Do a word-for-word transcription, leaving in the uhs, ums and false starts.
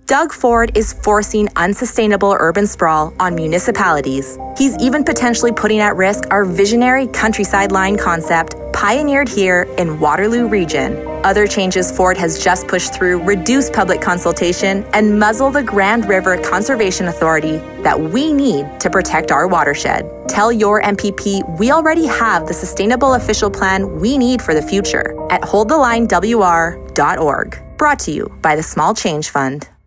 Doug Ford is forcing unsustainable urban sprawl on municipalities. He's even potentially putting at risk our visionary Countryside Line concept, pioneered here in Waterloo Region. Other changes Ford has just pushed through reduce public consultation and muzzle the Grand River Conservation Authority that we need to protect our watershed. Tell your M P P we already have the sustainable official plan we need for the future at hold the line w r dot org. Brought to you by the Small Change Fund.